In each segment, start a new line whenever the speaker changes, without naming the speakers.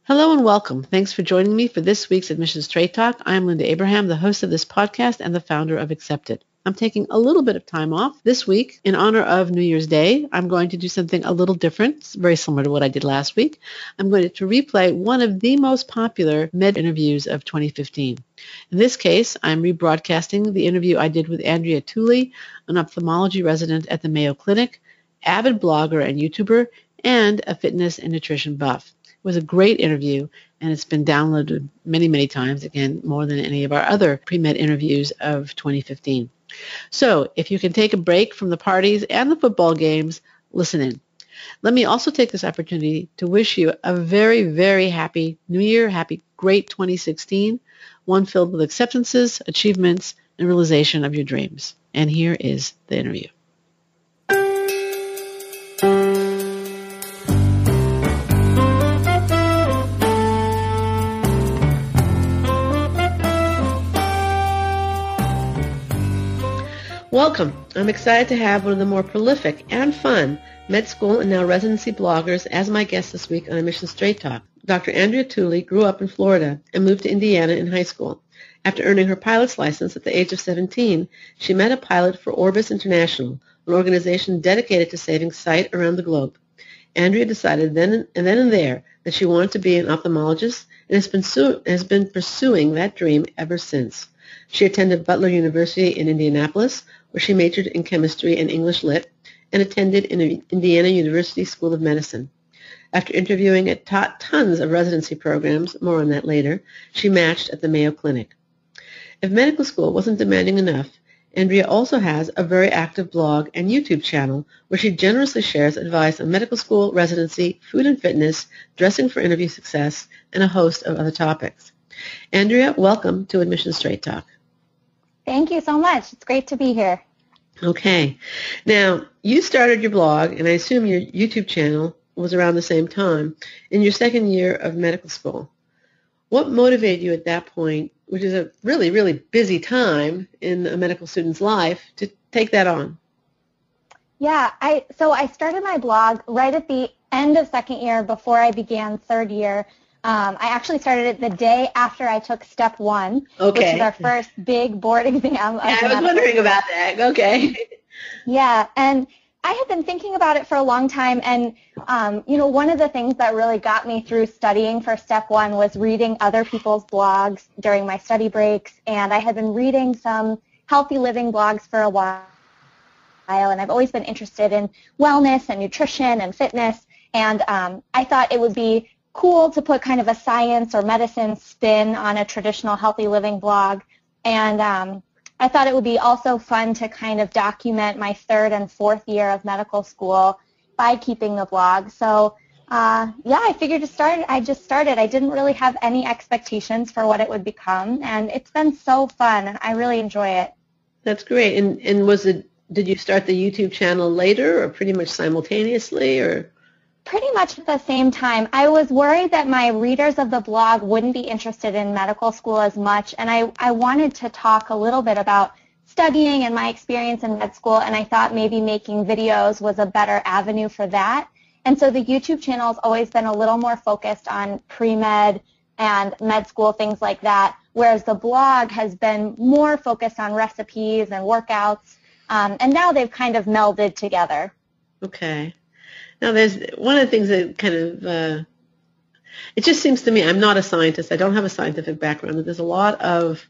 Hello and welcome. Thanks for joining me for this week's Admission Straight Talk. I'm Linda Abraham, the host of this podcast and the founder of Accepted. I'm taking a little bit of time off this week in honor of New Year's Day. I'm going to do something a little different. It's very similar to what I did last week. I'm going to replay one of the most popular med interviews of 2015. In this case, I'm rebroadcasting the interview I did with Andrea Tooley, an ophthalmology resident at the Mayo Clinic, avid blogger and YouTuber, and a fitness and nutrition buff. It was a great interview, and it's been downloaded many, many times, again, more than any of our other pre-med interviews of 2015. So if you can take a break from the parties and the football games, listen in. Let me also take this opportunity to wish you a very, very happy New Year, happy, great 2016, one filled with acceptances, achievements, and realization of your dreams. And here is the interview. Welcome. I'm excited to have one of the more prolific and fun med school and now residency bloggers as my guest this week on Admission Straight Talk. Dr. Andrea Tooley grew up in Florida and moved to Indiana in high school. After earning her pilot's license at the age of 17, she met a pilot for Orbis International, an organization dedicated to saving sight around the globe. Andrea decided then and there that she wanted to be an ophthalmologist and has been pursuing that dream ever since. She attended Butler University in Indianapolis, where she majored in chemistry and English Lit, and attended Indiana University School of Medicine. After interviewing at tons of residency programs, more on that later, she matched at the Mayo Clinic. If medical school wasn't demanding enough, Andrea also has a very active blog and YouTube channel where she generously shares advice on medical school, residency, food and fitness, dressing for interview success, and a host of other topics. Andrea, welcome to Admission Straight Talk.
Thank you so much. It's great to be here.
Okay. Now, you started your blog, and I assume your YouTube channel was around the same time, in your second year of medical school. What motivated you at that point, which is a really, really busy time in a medical student's life, to take that on?
Yeah, I started my blog right at the end of second year before I began third year. I actually started it the day after I took step one, which is our first big board exam.
Yeah, I was wondering about that. Okay.
Yeah, and I had been thinking about it for a long time, and one of the things that really got me through studying for step one was reading other people's blogs during my study breaks, and I had been reading some healthy living blogs for a while, and I've always been interested in wellness and nutrition and fitness, and I thought it would be cool to put kind of a science or medicine spin on a traditional healthy living blog. And I thought it would be also fun to kind of document my third and fourth year of medical school by keeping the blog. So I figured I just started. I didn't really have any expectations for what it would become, and it's been so fun, and I really enjoy it.
That's great. And did you start the YouTube channel later or pretty much simultaneously, or?
Pretty much at the same time. I was worried that my readers of the blog wouldn't be interested in medical school as much, and I wanted to talk a little bit about studying and my experience in med school, and I thought maybe making videos was a better avenue for that. And so the YouTube channel has always been a little more focused on pre-med and med school, things like that, whereas the blog has been more focused on recipes and workouts, and now they've kind of melded together.
Okay. Now, there's one of the things that kind of, it just seems to me, I'm not a scientist, I don't have a scientific background, that there's a lot of,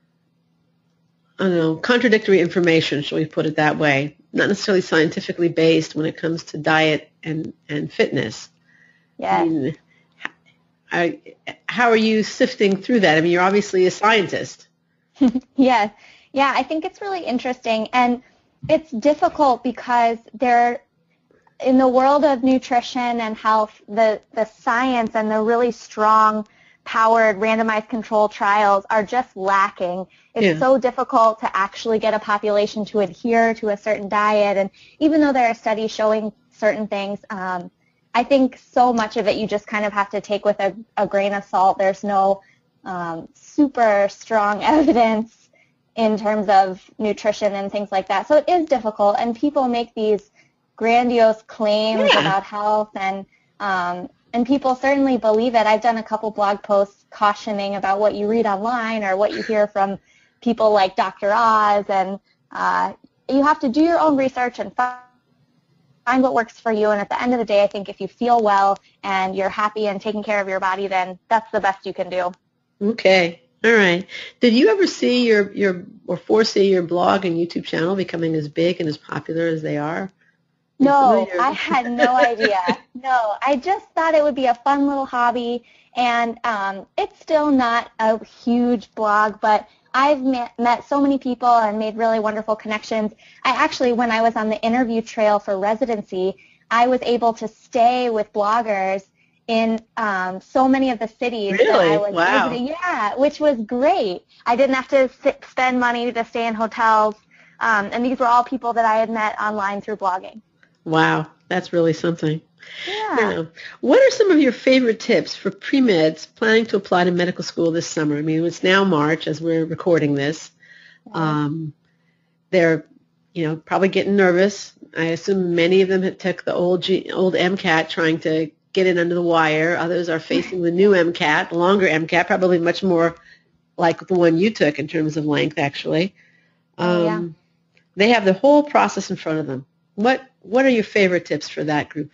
contradictory information, shall we put it that way, not necessarily scientifically based when it comes to diet and fitness.
Yeah.
I mean, how are you sifting through that? I mean, you're obviously a scientist.
Yeah, I think it's really interesting, and it's difficult because in the world of nutrition and health, the science and the really strong, powered, randomized control trials are just lacking. It's so difficult to actually get a population to adhere to a certain diet. And even though there are studies showing certain things, I think so much of it you just kind of have to take with a grain of salt. There's no super strong evidence in terms of nutrition and things like that. So it is difficult, and people make these grandiose claims about health, and and people certainly believe it. I've done a couple blog posts cautioning about what you read online or what you hear from people like Dr. Oz, and you have to do your own research and find what works for you. And at the end of the day, I think if you feel well and you're happy and taking care of your body, then that's the best you can do.
Okay. All right. Did you ever see or foresee your blog and YouTube channel becoming as big and as popular as they are?
No, I had no idea. No, I just thought it would be a fun little hobby, and it's still not a huge blog, but I've met so many people and made really wonderful connections. I actually, when I was on the interview trail for residency, I was able to stay with bloggers in so many of the cities that I was visiting. Yeah, which was great. I didn't have to spend money to stay in hotels, and these were all people that I had met online through blogging.
Wow, that's really something.
Yeah.
Now, what are some of your favorite tips for pre-meds planning to apply to medical school this summer? I mean, it's now March as we're recording this. They're, probably getting nervous. I assume many of them had took the old MCAT trying to get in under the wire. Others are facing the new MCAT, the longer MCAT, probably much more like the one you took in terms of length, actually. They have the whole process in front of them. What are your favorite tips for that group?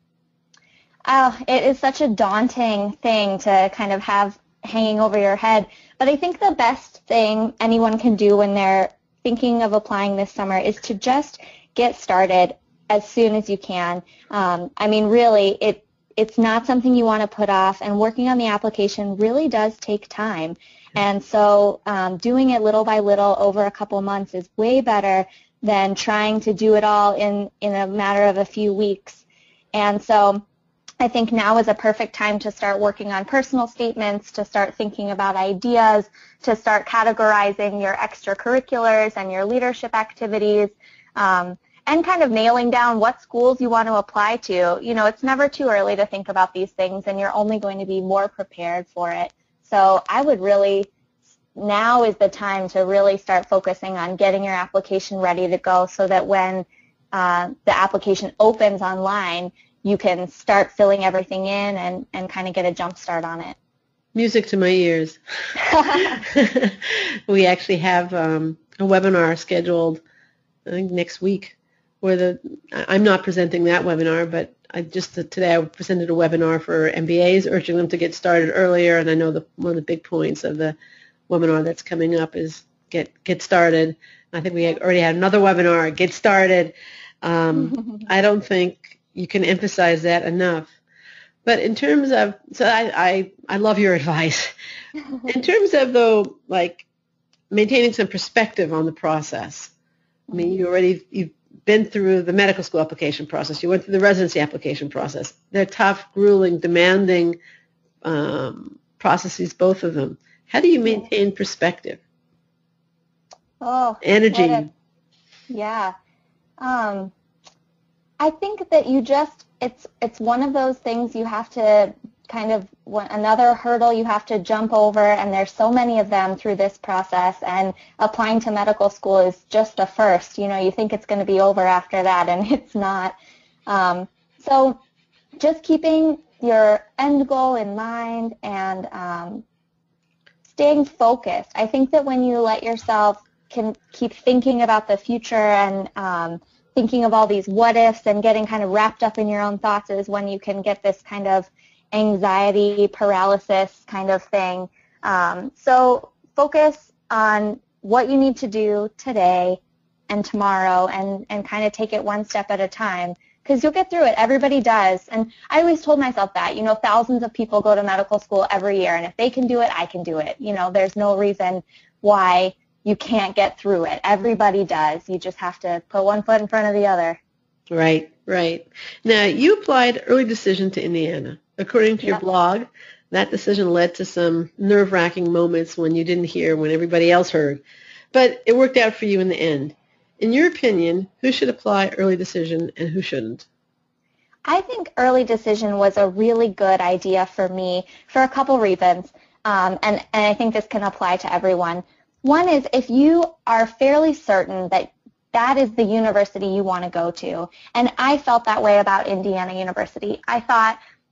Oh, it is such a daunting thing to kind of have hanging over your head. But I think the best thing anyone can do when they're thinking of applying this summer is to just get started as soon as you can. I mean, really, it's not something you want to put off, and working on the application really does take time. And so doing it little by little over a couple months is way better than trying to do it all in a matter of a few weeks. And so I think now is a perfect time to start working on personal statements, to start thinking about ideas, to start categorizing your extracurriculars and your leadership activities, and kind of nailing down what schools you want to apply to. It's never too early to think about these things, and you're only going to be more prepared for it. So I would really, now is the time to really start focusing on getting your application ready to go so that when the application opens online, you can start filling everything in and kind of get a jump start on it.
Music to my ears. We actually have a webinar scheduled, I think, next week. I'm not presenting that webinar, but today I presented a webinar for MBAs, urging them to get started earlier. And I know one of the big points of the webinar that's coming up is get started. I think we already had another webinar, get started. I don't think you can emphasize that enough. But in terms of, so I love your advice. In terms of, though, like maintaining some perspective on the process. I mean, you've been through the medical school application process. You went through the residency application process. They're tough, grueling, demanding processes, both of them. How do you maintain perspective? Energy.
Yeah. I think that it's one of those things you have to kind of, another hurdle you have to jump over, and there's so many of them through this process, and applying to medical school is just the first. You think it's going to be over after that, and it's not. So just keeping your end goal in mind and staying focused. I think that when you let yourself can keep thinking about the future and thinking of all these what ifs and getting kind of wrapped up in your own thoughts is when you can get this kind of anxiety paralysis kind of thing. So focus on what you need to do today and tomorrow and kind of take it one step at a time, because you'll get through it. Everybody does. And I always told myself that, thousands of people go to medical school every year, and if they can do it, I can do it. There's no reason why you can't get through it. Everybody does. You just have to put one foot in front of the other.
Right. Now, you applied early decision to Indiana. According to your blog, that decision led to some nerve-wracking moments when you didn't hear when everybody else heard. But it worked out for you in the end. In your opinion, who should apply early decision and who shouldn't?
I think early decision was a really good idea for me for a couple reasons, and I think this can apply to everyone. One is if you are fairly certain that is the university you want to go to, and I felt that way about Indiana University. I thought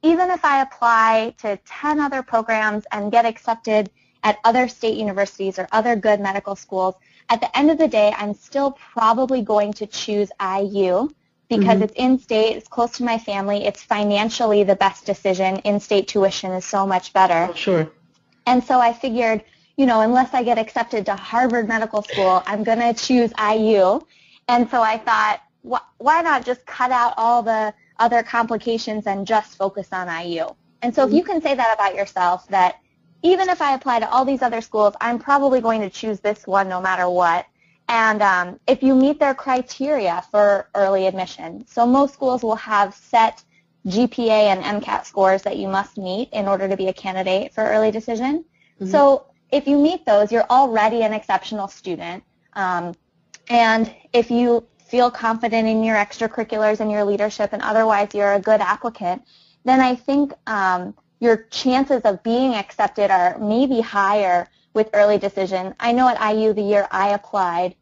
even if I apply to 10 other programs and get accepted at other state universities or other good medical schools, at the end of the day, I'm still probably going to choose IU because it's in-state, it's close to my family, it's financially the best decision. In-state tuition is so much better.
Oh, sure.
And so I figured, unless I get accepted to Harvard Medical School, I'm going to choose IU. And so I thought, why not just cut out all the other complications and just focus on IU? And so if you can say that about yourself, that even if I apply to all these other schools, I'm probably going to choose this one no matter what. And if you meet their criteria for early admission, so most schools will have set GPA and MCAT scores that you must meet in order to be a candidate for early decision. So if you meet those, you're already an exceptional student. And if you feel confident in your extracurriculars and your leadership and otherwise you're a good applicant, then I think your chances of being accepted are maybe higher with early decision. I know at IU the year I applied,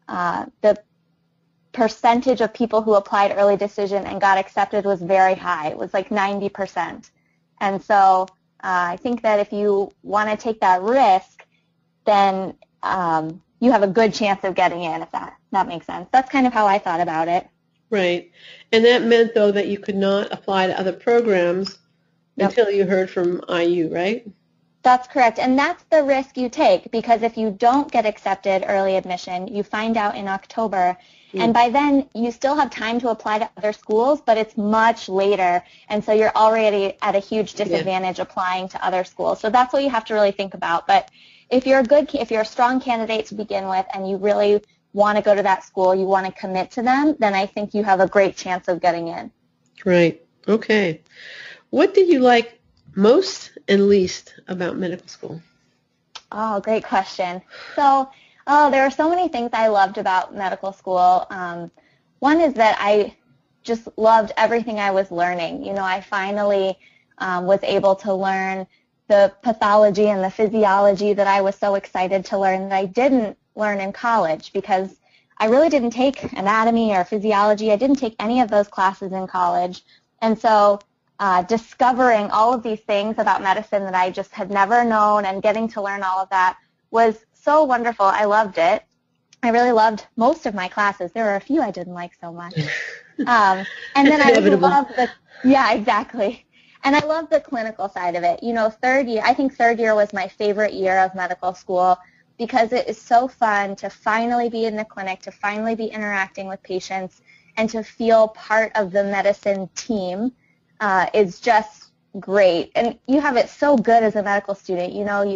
the percentage of people who applied early decision and got accepted was very high. It was like 90%. And so I think that if you want to take that risk, then you have a good chance of getting in, if that makes sense. That's kind of how I thought about it.
Right. And that meant, though, that you could not apply to other programs until you heard from IU, right?
That's correct. And that's the risk you take, because if you don't get accepted early admission, you find out in October. And by then, you still have time to apply to other schools, but it's much later. And so you're already at a huge disadvantage applying to other schools. So that's what you have to really think about. But if you're a strong candidate to begin with and you really want to go to that school, you want to commit to them, then I think you have a great chance of getting in.
Right. Okay. What did you like most and least about medical school?
Oh, great question. So, there are so many things I loved about medical school. One is that I just loved everything I was learning. I finally was able to learn the pathology and the physiology that I was so excited to learn that I didn't learn in college, because I really didn't take anatomy or physiology. I didn't take any of those classes in college. And so discovering all of these things about medicine that I just had never known and getting to learn all of that was so wonderful. I loved it. I really loved most of my classes. There were a few I didn't like so much. And then I loved exactly. And I love the clinical side of it. I think third year was my favorite year of medical school because it is so fun to finally be in the clinic, to finally be interacting with patients, and to feel part of the medicine team is just great. And you have it so good as a medical student.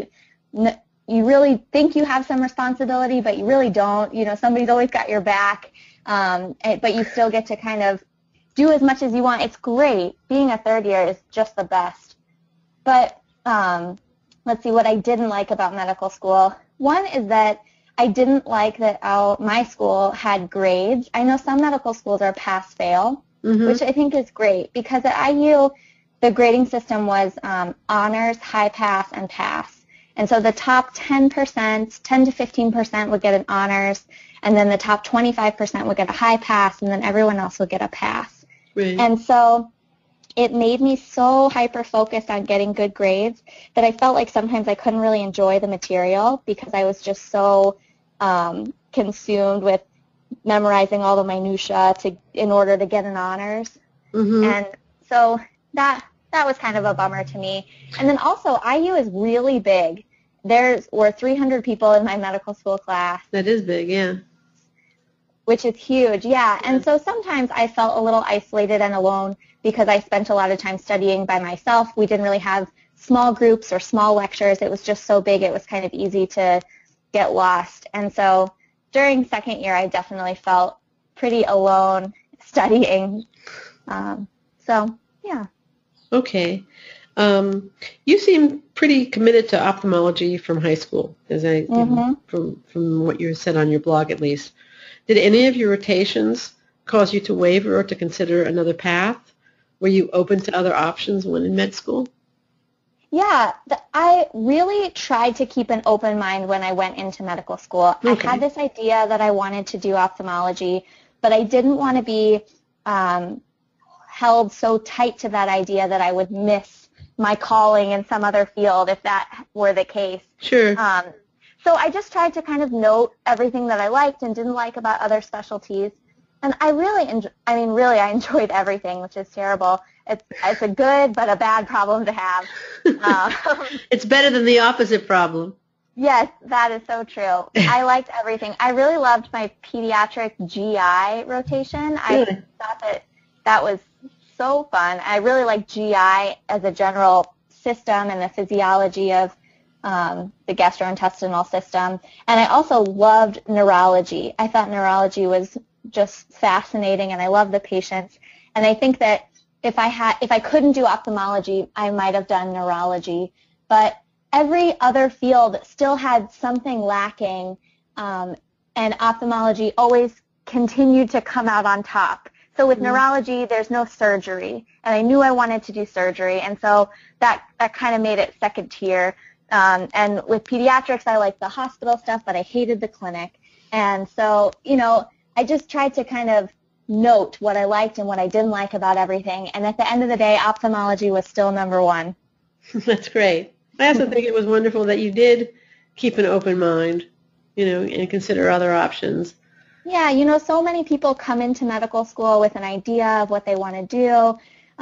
You really think you have some responsibility, but you really don't. Somebody's always got your back, but you still get to kind of do as much as you want. It's great. Being a third year is just the best. But let's see what I didn't like about medical school. One is that I didn't like that my school had grades. I know some medical schools are pass-fail, which I think is great, because at IU, the grading system was honors, high pass, and pass. And so the top 10%, 10 to 15% would get an honors, and then the top 25% would get a high pass, and then everyone else would get a pass.
Right.
And so it made me so hyper-focused on getting good grades that I felt like sometimes I couldn't really enjoy the material because I was just so consumed with memorizing all the minutia in order to get an honors. And so that was kind of a bummer to me. And then also, IU is really big. There were 300 people in my medical school class.
That is big, yeah.
Which is huge, yeah. And so sometimes I felt a little isolated and alone because I spent a lot of time studying by myself. We didn't really have small groups or small lectures. It was just so big, it was kind of easy to get lost. And so during second year, I definitely felt pretty alone studying. So, yeah.
Okay. You seem pretty committed to ophthalmology from high school, as from what you said on your blog, at least. Did any of your rotations cause you to waver or to consider another path? Were you open to other options when in med school?
Yeah, I really tried to keep an open mind when I went into medical school. Okay. I had this idea that I wanted to do ophthalmology, but I didn't want to be held so tight to that idea that I would miss my calling in some other field if that were the case.
Sure.
So I just tried to kind of note everything that I liked and didn't like about other specialties. And I really I enjoyed everything, which is terrible. It's a good but a bad problem to have.
It's better than the opposite problem.
Yes, that is so true. I liked everything. I really loved my pediatric GI rotation.
Really?
I thought that was so fun. I really liked GI as a general system and the physiology of the gastrointestinal system. And I also loved neurology. I thought neurology was just fascinating, and I loved the patients. And I think that if I couldn't do ophthalmology, I might have done neurology. But every other field still had something lacking, and ophthalmology always continued to come out on top. So with neurology, there's no surgery, and I knew I wanted to do surgery, and so that kind of made it second tier. And with pediatrics, I liked the hospital stuff, but I hated the clinic. And so, I just tried to kind of note what I liked and what I didn't like about everything. And at the end of the day, ophthalmology was still number one.
That's great. I also think it was wonderful that you did keep an open mind, and consider other options.
Yeah, so many people come into medical school with an idea of what they want to do.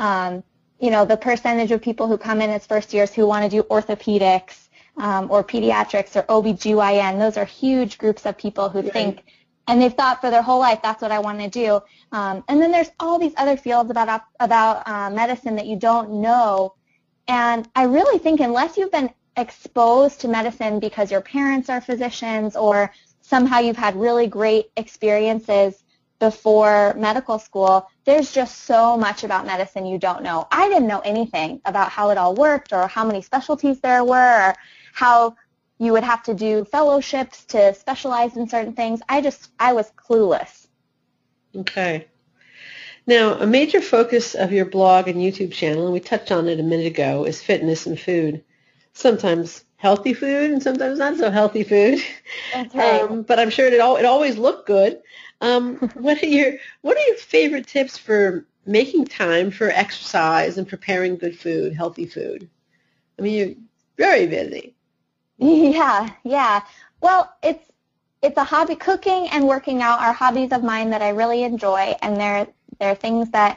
The percentage of people who come in as first years who want to do orthopedics or pediatrics or OBGYN, those are huge groups of people who think, and they've thought for their whole life, that's what I want to do. And then there's all these other fields about medicine that you don't know. And I really think unless you've been exposed to medicine because your parents are physicians or somehow you've had really great experiences before medical school, there's just so much about medicine you don't know. I didn't know anything about how it all worked or how many specialties there were or how you would have to do fellowships to specialize in certain things. I was clueless.
Okay. Now, a major focus of your blog and YouTube channel, and we touched on it a minute ago, is fitness and food. Sometimes healthy food and sometimes not so healthy food.
That's right.
But I'm sure it always looked good. What are your favorite tips for making time for exercise and preparing good food, healthy food? I mean, you're very busy.
Yeah. Well, it's a hobby. Cooking and working out are hobbies of mine that I really enjoy, and they're things that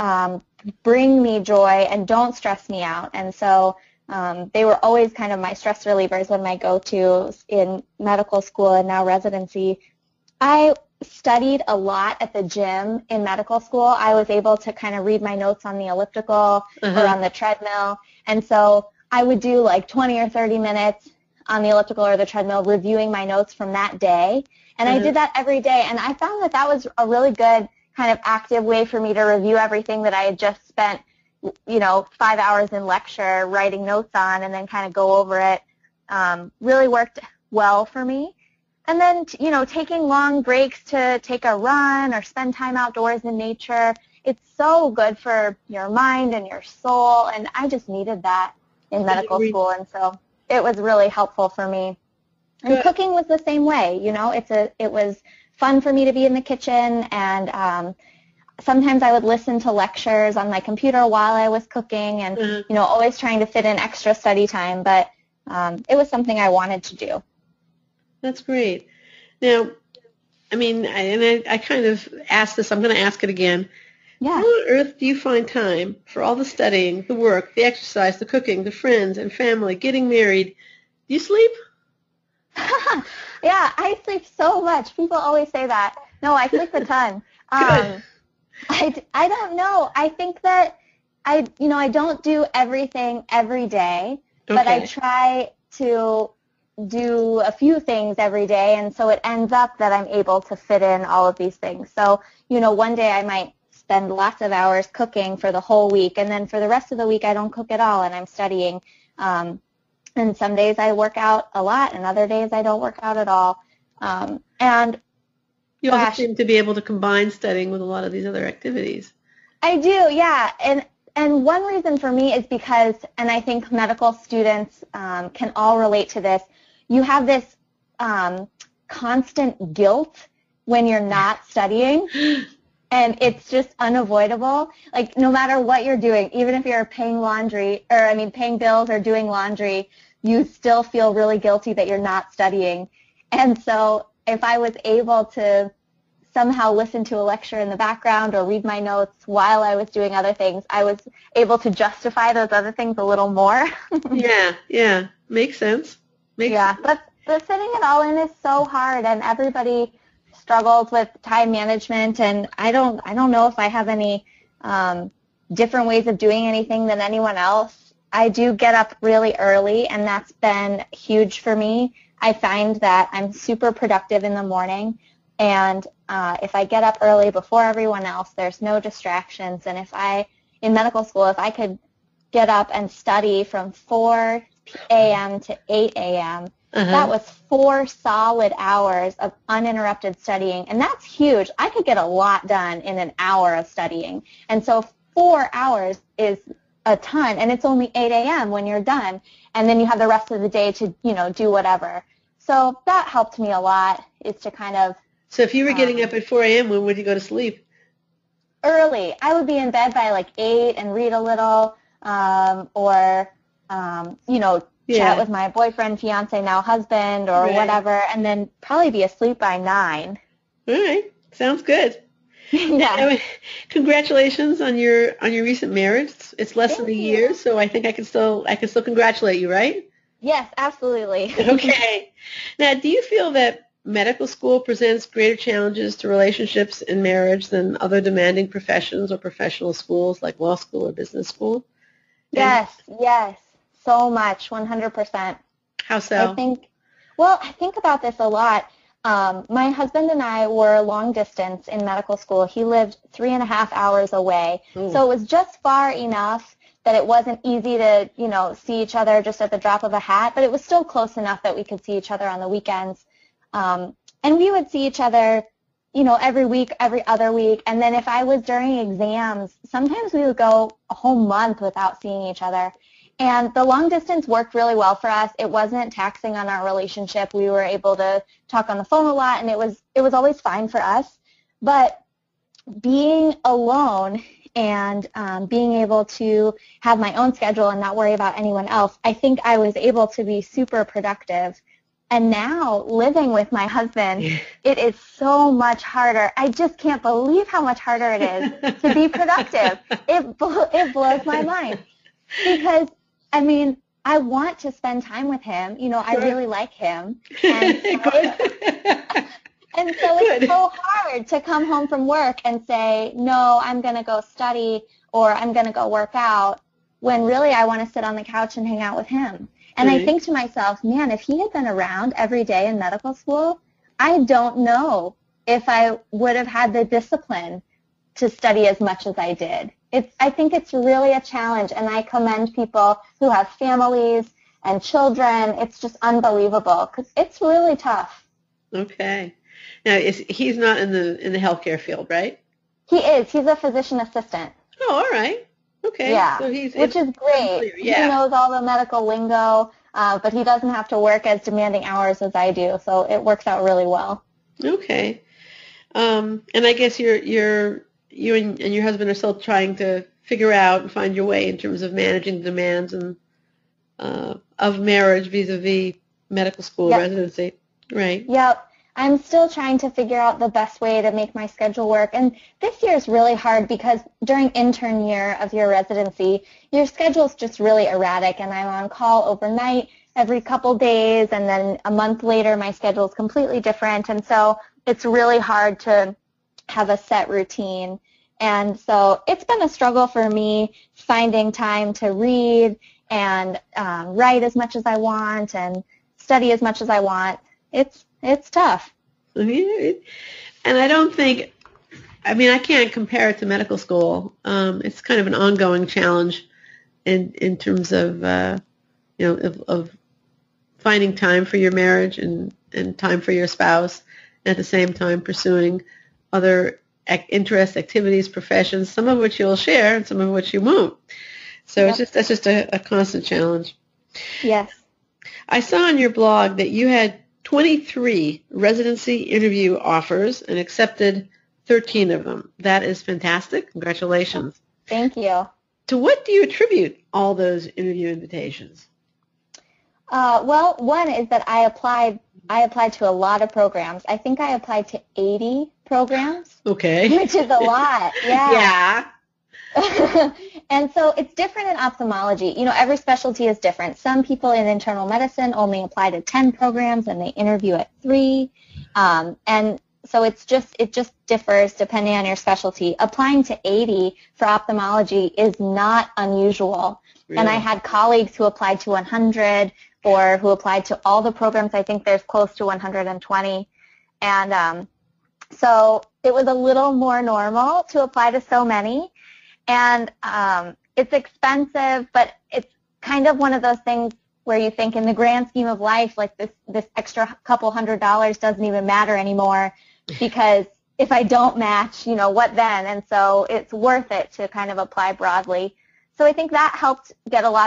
bring me joy and don't stress me out. And so they were always kind of my stress relievers when I go-to in medical school and now residency. I studied a lot at the gym in medical school. I was able to kind of read my notes on the elliptical or on the treadmill. And so I would do like 20 or 30 minutes on the elliptical or the treadmill reviewing my notes from that day. And I did that every day. And I found that was a really good kind of active way for me to review everything that I had just spent 5 hours in lecture writing notes on and then kind of go over it. Really worked well for me. And then, taking long breaks to take a run or spend time outdoors in nature, it's so good for your mind and your soul, and I just needed that in medical school, and so it was really helpful for me. And cooking was the same way, it was fun for me to be in the kitchen, and sometimes I would listen to lectures on my computer while I was cooking and, always trying to fit in extra study time, but it was something I wanted to do.
That's great. Now, I kind of asked this. I'm going to ask it again.
Yeah.
How on earth do you find time for all the studying, the work, the exercise, the cooking, the friends and family, getting married? Do you sleep?
Yeah, I sleep so much. People always say that. No, I sleep a ton. I don't know. I think that I don't do everything every day, but I try to do a few things every day, and so it ends up that I'm able to fit in all of these things. So, one day I might spend lots of hours cooking for the whole week, and then for the rest of the week I don't cook at all and I'm studying. And some days I work out a lot, and other days I don't work out at all. And
you also seem to be able to combine studying with a lot of these other activities.
I do, yeah. And one reason for me is because, and I think medical students can all relate to this, you have this constant guilt when you're not studying. And it's just unavoidable. Like, no matter what you're doing, even if you're paying bills or doing laundry, you still feel really guilty that you're not studying. And so if I was able to somehow listen to a lecture in the background or read my notes while I was doing other things, I was able to justify those other things a little more.
Yeah. Makes sense.
But fitting it all in is so hard, and everybody struggles with time management, and I don't know if I have any different ways of doing anything than anyone else. I do get up really early, and that's been huge for me. I find that I'm super productive in the morning, and if I get up early before everyone else, there's no distractions. And in medical school, if I could get up and study from 4 a.m. to 8 a.m., that was 4 solid hours of uninterrupted studying, and that's huge. I could get a lot done in an hour of studying, and so 4 hours is a ton, and it's only 8 a.m. when you're done, and then you have the rest of the day to, do whatever. So that helped me a lot, is to kind of...
So if you were getting up at 4 a.m., when would you go to sleep?
Early. I would be in bed by like 8 and read a little, chat with my boyfriend, fiance, now husband, or whatever, and then probably be asleep by 9.
All right. Sounds good.
Yeah.
Congratulations on your recent marriage. It's less than a year, so I think I can still congratulate you, right?
Yes, absolutely.
Okay. Now, do you feel that medical school presents greater challenges to relationships and marriage than other demanding professions or professional schools like law school or business school?
Yes. So much, 100%.
How so?
I think about this a lot. My husband and I were long distance in medical school. He lived 3.5 hours away.
Ooh.
So it was just far enough that it wasn't easy to, see each other just at the drop of a hat, but it was still close enough that we could see each other on the weekends. And we would see each other, every week, every other week. And then if I was during exams, sometimes we would go a whole month without seeing each other. And the long distance worked really well for us. It wasn't taxing on our relationship. We were able to talk on the phone a lot, and it was always fine for us. But being alone and being able to have my own schedule and not worry about anyone else, I think I was able to be super productive. And now living with my husband, it is so much harder. I just can't believe how much harder it is to be productive. It blows my mind because, I want to spend time with him. I really like him. And, and so it's so hard to come home from work and say, no, I'm going to go study or I'm going to go work out, when really I want to sit on the couch and hang out with him. And I think to myself, man, if he had been around every day in medical school, I don't know if I would have had the discipline to study as much as I did. I think it's really a challenge, and I commend people who have families and children. It's just unbelievable because it's really tough.
Okay. Now, he's not in the healthcare field, right?
He is. He's a physician assistant.
Oh, all right. Okay.
Yeah,
so
which is great. He knows all the medical lingo, but he doesn't have to work as demanding hours as I do, so it works out really well.
Okay. And I guess you and your husband are still trying to figure out and find your way in terms of managing the demands and of marriage vis-a-vis medical school residency. Right.
Yep. I'm still trying to figure out the best way to make my schedule work. And this year is really hard because during intern year of your residency, your schedule's just really erratic, and I'm on call overnight every couple days, and then a month later my schedule is completely different. And so it's really hard to have a set routine. And so it's been a struggle for me finding time to read and write as much as I want and study as much as I want. It's tough.
And I don't think, I can't compare it to medical school. It's kind of an ongoing challenge in terms of, of finding time for your marriage and time for your spouse, and at the same time pursuing other interests, activities, professions, some of which you'll share and some of which you won't. So that's just a constant challenge.
Yes.
I saw on your blog that you had 23 residency interview offers and accepted 13 of them. That is fantastic. Congratulations.
Thank you.
To what do you attribute all those interview invitations?
Well, one is that I applied to a lot of programs. I think I applied to 80 programs.
Okay.
Which is a lot. Yeah.
Yeah.
And so it's different in ophthalmology. Every specialty is different. Some people in internal medicine only apply to 10 programs and they interview at 3. And so it just differs depending on your specialty. Applying to 80 for ophthalmology is not unusual. Really? And I had colleagues who applied to 100 or who applied to all the programs. I think there's close to 120. And so it was a little more normal to apply to so many. And it's expensive, but it's kind of one of those things where you think in the grand scheme of life, like this extra couple $100 doesn't even matter anymore, because if I don't match, what then? And so it's worth it to kind of apply broadly. So I think that helped get a lot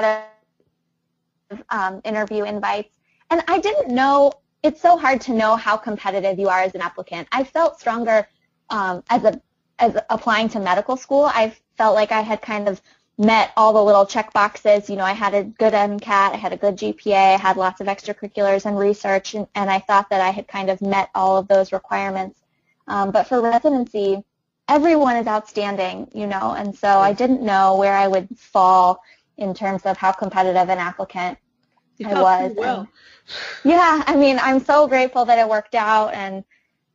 of interview invites. And I didn't know, it's so hard to know how competitive you are as an applicant. I felt stronger as applying to medical school. I felt like I had kind of met all the little check boxes. I had a good MCAT, I had a good GPA, I had lots of extracurriculars and research, and I thought that I had kind of met all of those requirements. But for residency, everyone is outstanding, and so I didn't know where I would fall in terms of how competitive an applicant I was.
Well.
Yeah, I'm so grateful that it worked out, and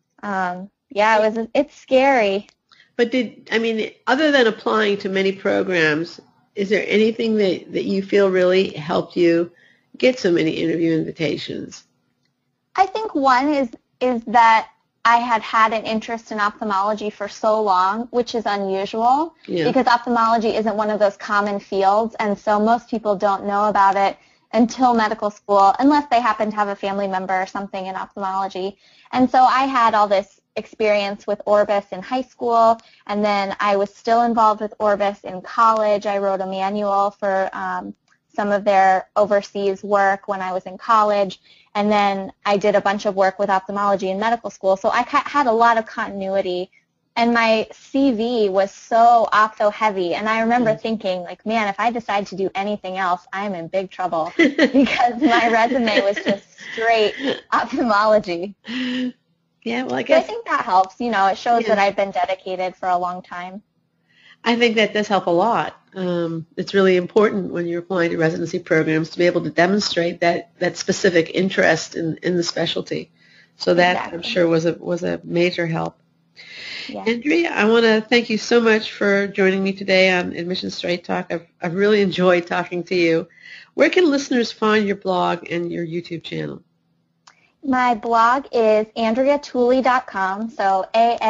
it's scary.
But other than applying to many programs, is there anything that you feel really helped you get so many interview invitations?
I think one is that I had an interest in ophthalmology for so long, which is unusual, because ophthalmology isn't one of those common fields, and so most people don't know about it until medical school, unless they happen to have a family member or something in ophthalmology. And so I had all this experience with Orbis in high school, and then I was still involved with Orbis in college. I wrote a manual for some of their overseas work when I was in college, and then I did a bunch of work with ophthalmology in medical school. So I had a lot of continuity, and my CV was so ophtho-heavy, and I remember thinking, man, if I decide to do anything else, I'm in big trouble, because my resume was just straight ophthalmology.
Yeah, well, I guess.
So I think that helps. It shows that I've been dedicated for a long time.
I think that does help a lot. It's really important when you're applying to residency programs to be able to demonstrate that specific interest in the specialty. So that, exactly. I'm sure, was a major help. Yeah. Andrea, I want to thank you so much for joining me today on Admission Straight Talk. I've really enjoyed talking to you. Where can listeners find your blog and your YouTube channel?
My blog is AndreaTooley.com, so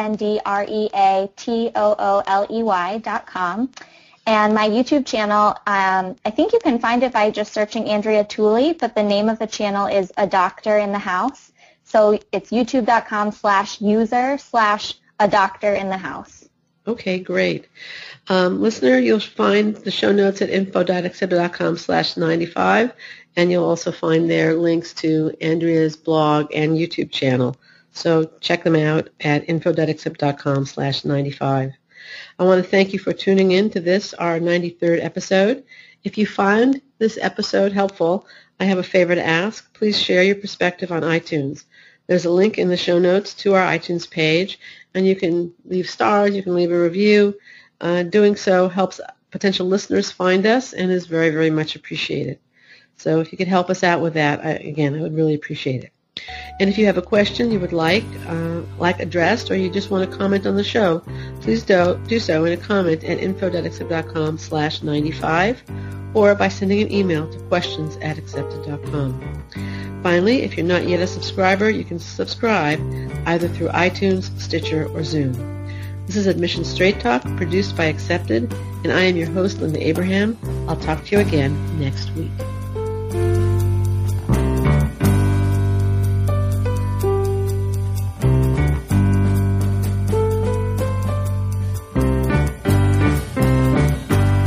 AndreaTooley.com. And my YouTube channel, I think you can find it by just searching Andrea Tooley, but the name of the channel is A Doctor in the House. So it's youtube.com/user/A Doctor in the House.
Okay, great. Listener, you'll find the show notes at info.accepted.com/95, and you'll also find there links to Andrea's blog and YouTube channel. So check them out at info.accepted.com/95. I want to thank you for tuning in to this, our 93rd episode. If you find this episode helpful, I have a favor to ask. Please share your perspective on iTunes. There's a link in the show notes to our iTunes page, and you can leave stars, you can leave a review. Doing so helps potential listeners find us and is very, very much appreciated. So if you could help us out with that, I would really appreciate it. And if you have a question you would like addressed, or you just want to comment on the show, please do so in a comment at info.accepted.com/95 or by sending an email to questions@accepted.com. Finally, if you're not yet a subscriber, you can subscribe either through iTunes, Stitcher, or Zoom. This is Admission Straight Talk, produced by Accepted, and I am your host, Linda Abraham. I'll talk to you again next week.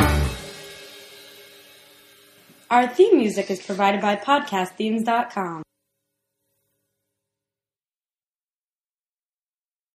Our theme music is provided by podcastthemes.com.